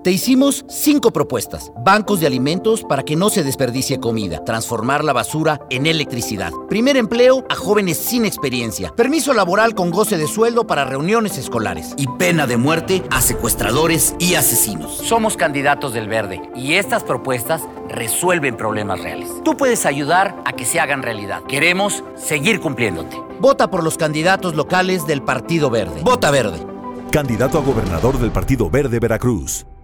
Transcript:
Te hicimos 5 propuestas. Bancos de alimentos para que no se desperdicie comida. Transformar la basura en electricidad. Primer empleo a jóvenes sin experiencia. Permiso laboral con goce de sueldo para reuniones escolares. Y pena de muerte a secuestradores y asesinos. Somos candidatos del Verde y estas propuestas resuelven problemas reales. Tú puedes ayudar a que se hagan realidad. Queremos seguir cumpliéndote. Vota por los candidatos locales del Partido Verde. Vota Verde. Candidato a gobernador del Partido Verde Veracruz.